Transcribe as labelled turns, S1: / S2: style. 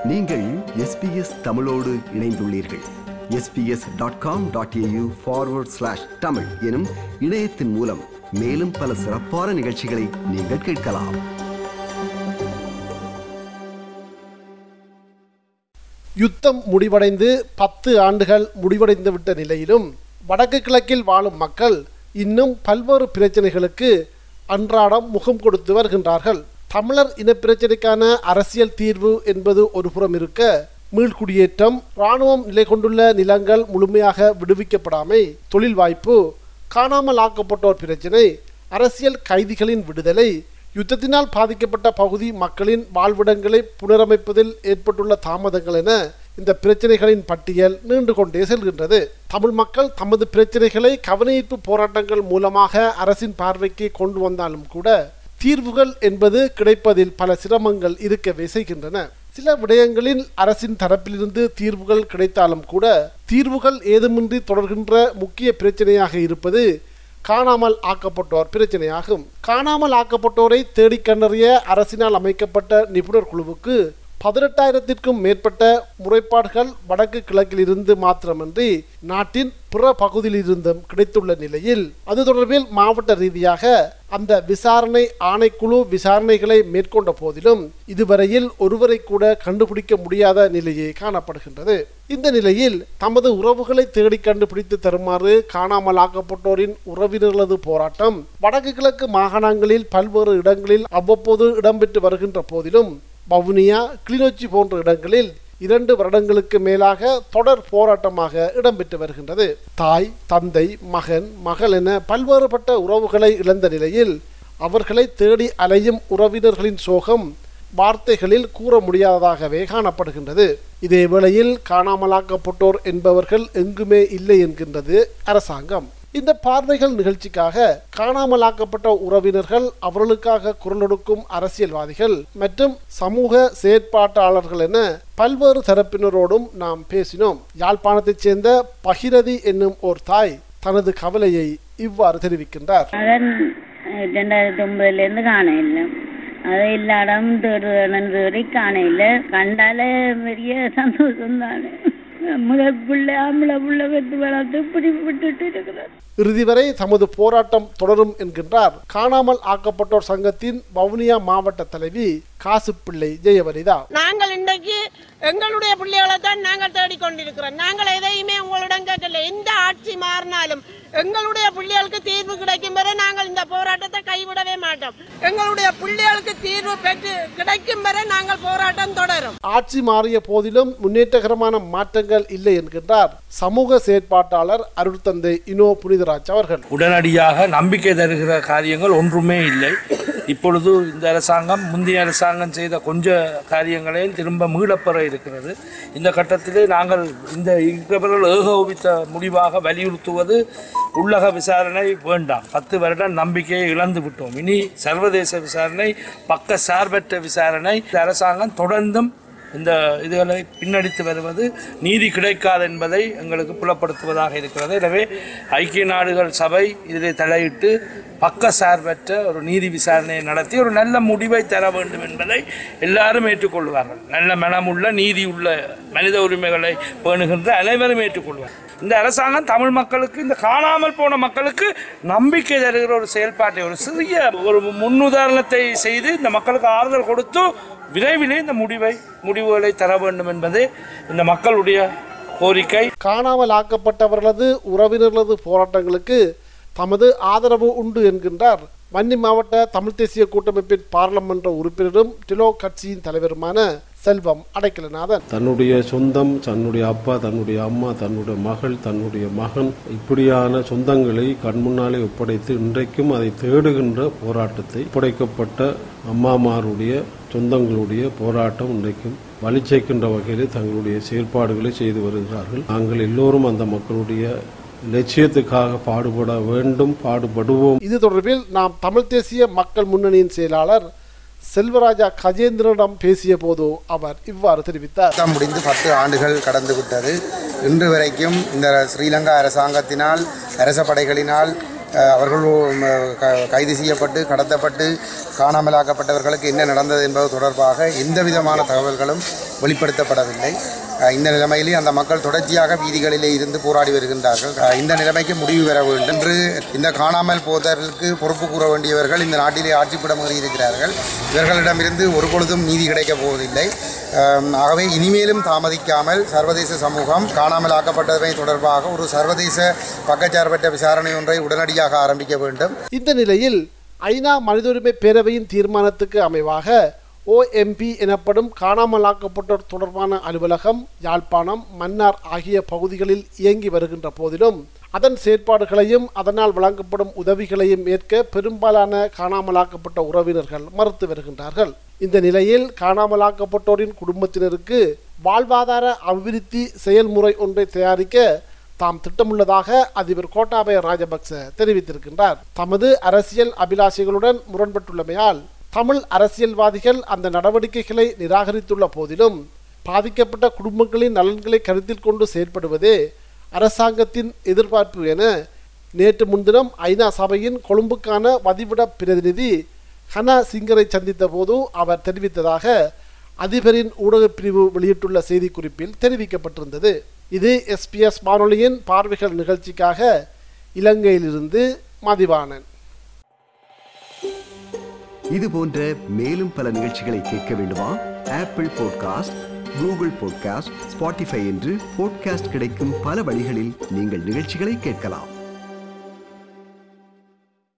S1: நீங்கள் SBS தமிழோடு இணைந்துள்ளீர்கள். sbs.com.au/tamil எனும் இணையத்தின் மூலம் மேலும் பல சிறப்பான நிகழ்ச்சிகளை நீங்கள் கேட்கலாம்.
S2: யுத்தம் முடிவடைந்து 10 ஆண்டுகள் முடிவடைந்துவிட்ட நிலையிலும் வடக்கு கிழக்கில் வாழும் மக்கள் இன்னும் பல்வேறு பிரச்சனைகளுக்கு அன்றாடம் முகம் கொடுத்து வருகின்றார்கள். தமிழர் இனப்பிரச்சனைக்கான அரசியல் தீர்வு என்பது ஒரு புறம் இருக்க, மீள்குடியேற்றம், இராணுவம் நிலை கொண்டுள்ள நிலங்கள் முழுமையாக விடுவிக்கப்படாமை, தொழில் வாய்ப்பு, காணாமல் ஆக்கப்பட்டோர் பிரச்சினை, அரசியல் கைதிகளின் விடுதலை, யுத்தத்தினால் பாதிக்கப்பட்ட பகுதி மக்களின் வாழ்விடங்களை புனரமைப்பதில் ஏற்பட்டுள்ள தாமதங்கள் என இந்த பிரச்சனைகளின் பட்டியல் நீண்டு கொண்டே செல்கின்றது. தமிழ் மக்கள் தமது பிரச்சனைகளை கவனஈர்ப்பு போராட்டங்கள் மூலமாக அரசின் பார்வைக்கு கொண்டு வந்தாலும் கூட தீர்வுகள் என்பது கிடைப்பதில் பல சிரமங்கள் இருக்கவே செய்கின்றன. சில விடயங்களில் அரசின் தரப்பிலிருந்து தீர்வுகள் கிடைத்தாலும் கூட தீர்வுகள் ஏதுமின்றி தொடர்கின்ற முக்கிய பிரச்சனையாக இருப்பது காணாமல் ஆக்கப்பட்டோர் பிரச்சனையாகும். காணாமல் ஆக்கப்பட்டோரை தேடி கண்டறிய அரசினால் அமைக்கப்பட்ட நிபுணர் குழுவுக்கு 18,000க்கும் மேற்பட்ட முறைப்பாடுகள் வடக்கு கிழக்கில் இருந்து மாத்திரமன்றி நாட்டின் பிற பகுதியிலிருந்தும் கிடைத்துள்ள நிலையில் அது தொடர்பில் மாவட்ட ரீதியாக அந்த விசாரணை ஆணைக்குழு விசாரணைகளை மேற்கொண்ட போதிலும் இதுவரையில் ஒருவரை கூட கண்டுபிடிக்க முடியாத நிலையே காணப்படுகின்றது. இந்த நிலையில் தமது உறவுகளை தேடி கண்டுபிடித்து தருமாறு காணாமல் ஆக்கப்பட்டோரின் உறவினர்களது போராட்டம் வடக்கு கிழக்கு மாகாணங்களில் பல்வேறு இடங்களில் அவ்வப்போது இடம்பெற்று வருகின்ற போதிலும் வவுனியா, கிளிநொச்சி போன்ற இடங்களில் 2 வருடங்களுக்கு மேலாக தொடர் போராட்டமாக இடம்பெற்று வருகின்றது. தாய், தந்தை, மகன், மகள் என பல்வேறுபட்ட உறவுகளை இழந்த நிலையில் அவர்களை தேடி அலையும் உறவினர்களின் சோகம் வார்த்தைகளில் கூற முடியாததாகவே காணப்படுகின்றது. இதே வேளையில் காணாமலாக்கப்பட்டோர் என்பவர்கள் எங்குமே இல்லை என்கின்றது அரசாங்கம். இந்த பார்வைகள் நிகழ்ச்சிக்காக காணாமலாக்கப்பட்ட உறவினர்கள், அவர்களுக்காக குரல் கொடுக்கும் அரசியல்வாதிகள் மற்றும் சமூக செயற்பாட்டாளர்கள் என பல்வேறு தரப்பினரோடும் நாம் பேசினோம். யாழ்ப்பாணத்தைச் சேர்ந்த பகிரதி என்னும் ஒரு தாய் தனது கவலையை இவ்வாறு தெரிவிக்கின்றார்.
S3: 2009 காண இல்லை, அது எல்லா இடம் தேடுவதை காண இல்லை. கண்டால பெரிய சந்தோஷம் தானே. முதல் பிள்ளை ஆம்பளை பிள்ளை வெத்து வளர்த்து இப்படி விட்டுட்டு இருக்கிறார்.
S2: இறுதி வரை தமது போராட்டம் தொடரும் என்கின்றார் காணாமல் ஆக்கப்பட்டோர் சங்கத்தின் வவுனியா மாவட்ட தலைவி காசுப்பிள்ளை ஜெயவரிதா.
S4: நாங்கள் இன்றைக்கு எங்களுடைய பிள்ளைகளை தான் நாங்கள் தேடிக்கொண்டிருக்கிறோம். நாங்கள் எதையுமே உங்களிடம் கேட்கல. எந்த ஆட்சி மாறினாலும் எங்களுடைய பிள்ளைகளுக்கு தீர்வு கிடைக்கும் வரை நாங்கள் இந்த போராட்டத்தை கைவிடவே மாட்டோம். எங்களுடைய பிள்ளைகளுக்கு தீர்வு பெற்று கிடைக்கும் வரை நாங்கள் போராட்டம் தொடரும்.
S2: ஆட்சி மாறிய போதிலும் முன்னேற்றகரமான மாற்றங்கள் இல்லை என்கின்றார் சமூக செயற்பாட்டாளர் அருட்தந்தை இனோ புனிதராஜ் அவர்கள்.
S5: உடனடியாக நம்பிக்கை தருகிற காரியங்கள் ஒன்றுமே இல்லை. இப்பொழுது இந்த அரசாங்கம் முந்தைய அரசாங்கம் செய்த கொஞ்ச காரியங்களையும் திரும்ப மீளப்பெற இருக்கிறது. இந்த கட்டத்திலே நாங்கள் இந்த இருக்கிறவர்கள் ஏகோபித்த முடிவாக வலியுறுத்துவது உள்ளக விசாரணை வேண்டாம். 10 வருடம் நம்பிக்கையை இழந்து விட்டோம். இனி சர்வதேச விசாரணை, பக்க சார்பற்ற விசாரணை. இந்த அரசாங்கம் தொடர்ந்தும் இந்த இதுகளை பின்னடித்து வருவது நீதி கிடைக்காது என்பதை எங்களுக்கு புலப்படுத்துவதாக இருக்கிறது. எனவே ஐக்கிய நாடுகள் சபை இதில் தலையிட்டு பக்க சார்பற்ற ஒரு நீதி விசாரணையை நடத்தி ஒரு நல்ல முடிவை தர வேண்டும் என்பதை எல்லாரும் ஏற்றுக்கொள்வார்கள். நல்ல மனமுள்ள நீதி உள்ள மனித உரிமைகளை பேணுகின்ற அனைவரும் ஏற்றுக்கொள்வார்கள். இந்த அரசாங்கம் தமிழ் மக்களுக்கு, இந்த காணாமல் போன மக்களுக்கு நம்பிக்கை தருகிற ஒரு செயல்பாட்டை, ஒரு சிறிய ஒரு முன்னுதாரணத்தை செய்து இந்த மக்களுக்கு ஆறுதல் கொடுத்து விரைவிலே இந்த முடிவுகளை தர வேண்டும் என்பதே இந்த மக்களுடைய கோரிக்கை.
S2: காணாமல் ஆக்கப்பட்டவர்களது உறவினர்களது போராட்டங்களுக்கு தமது ஆதரவு உண்டு என்கின்றார் வன்னி மாவட்ட தமிழ் தேசிய கூட்டமைப்பின் பாராளுமன்ற உறுப்பினரும் டிலோ கட்சியின் தலைவருமான செல்வம் அடைக்கலநாதன்.
S6: தன்னுடைய சொந்தம், தன்னுடைய அப்பா, தன்னுடைய அம்மா, தன்னுடைய மகள், தன்னுடைய மகன், இப்படியான சொந்தங்களை கண்முன்னாலே ஒப்படைத்து இன்றைக்கும் அதை தேடுகின்ற போராட்டத்தை, ஒப்படைக்கப்பட்ட அம்மாமாருடைய சொந்தங்களுடைய போராட்டம் இன்றைக்கும் வலி சேர்க்கின்ற வகையில் தங்களுடைய செயல்பாடுகளை செய்து வருகிறார்கள். நாங்கள் எல்லோரும் அந்த மக்களுடைய லட்சியத்துக்காக பாடுபட வேண்டும், பாடுபடுவோம்.
S2: இது தொடர்பில் நாம் தமிழ் தேசிய மக்கள் முன்னணியின் செயலாளர் செல்வராஜா கஜேந்திரனிடம் பேசிய போது அவர் இவ்வாறு தெரிவித்தார்.
S7: முடிந்து 10 ஆண்டுகள் கடந்து விட்டது. இன்று வரைக்கும் இந்த ஸ்ரீலங்கா அரசாங்கத்தினால், அரச படைகளினால் அவர்கள் கைது செய்யப்பட்டு கடத்தப்பட்டு காணாமலாக்கப்பட்டவர்களுக்கு என்ன நடந்தது என்பது தொடர்பாக எந்த விதமான தகவல்களும் வெளிப்படுத்தப்படவில்லை. இந்த நிலைமையிலே அந்த மக்கள் தொடர்ச்சியாக வீதிகளிலே இருந்து போராடி வருகின்றார்கள். இந்த நிலைமைக்கு முடிவு பெற வேண்டும் என்று இந்த காணாமல் போதலுக்கு பொறுப்பு கூற வேண்டியவர்கள் இந்த நாட்டிலே ஆட்சிப்படம் இருக்கிறார்கள். இவர்களிடமிருந்து ஒரு பொழுதும் நீதி கிடைக்கப் போவதில்லை. ஆகவே இனிமேலும் தாமதிக்காமல் சர்வதேச சமூகம் காணாமல் ஆக்கப்பட்டவை தொடர்பாக ஒரு சர்வதேச பக்கச்சார்பற்ற விசாரணை ஒன்றை உடனடியாக ஆரம்பிக்க வேண்டும்.
S2: இந்த நிலையில் ஐநா மனித உரிமை பேரவையின் தீர்மானத்துக்கு அமைவாக OMP எனப்படும் காணாமலாக்கப்பட்டோர் தொடர்பான அலுவலகம் யாழ்ப்பாணம், மன்னார் ஆகிய பகுதிகளில் இயங்கி வருகின்ற போதிலும் அதன் செயற்பாடுகளையும் அதனால் வழங்கப்படும் உதவிகளையும் ஏற்க பெரும்பாலான காணாமலாக்கப்பட்ட உறவினர்கள் மறுத்து வருகின்றார்கள். இந்த நிலையில் காணாமலாக்கப்பட்டோரின் குடும்பத்தினருக்கு வாழ்வாதார அபிவிருத்தி செயல்முறை ஒன்றை தயாரிக்க தாம் திட்டமுள்ளதாக அதிபர் கோட்டாபய ராஜபக்ச தெரிவித்திருக்கின்றார். தமது அரசியல் அபிலாஷைகளுடன் முரண்பட்டுள்ளமையால் தமிழ் அரசியல்வாதிகள் அந்த நடவடிக்கைகளை நிராகரித்துள்ள போதிலும் பாதிக்கப்பட்ட குடும்பங்களின் நலன்களை கருத்தில் கொண்டு செயற்படுவதே அரசாங்கத்தின் எதிர்பார்ப்பு என நேற்று முன்தினம் ஐநா சபையின் கொழும்புக்கான வதிவிட பிரதிநிதி ஹனா சிங்கரை சந்தித்த போது அவர் தெரிவித்ததாக அதிபரின் ஊடகப் பிரிவு வெளியிட்டுள்ள செய்திக்குறிப்பில் தெரிவிக்கப்பட்டிருந்தது. இது SBS வானொலியின் பார்வைகள் நிகழ்ச்சிக்காக இலங்கையிலிருந்து மதிவாணன்.
S1: இது போன்ற மேலும் பல நிகழ்ச்சிகளை கேட்க வேண்டுமா? Apple podcast, Google podcast, Spotify என்று பாட்காஸ்ட் கிடைக்கும் பல வழிகளில் நீங்கள் நிகழ்ச்சிகளை கேட்கலாம்.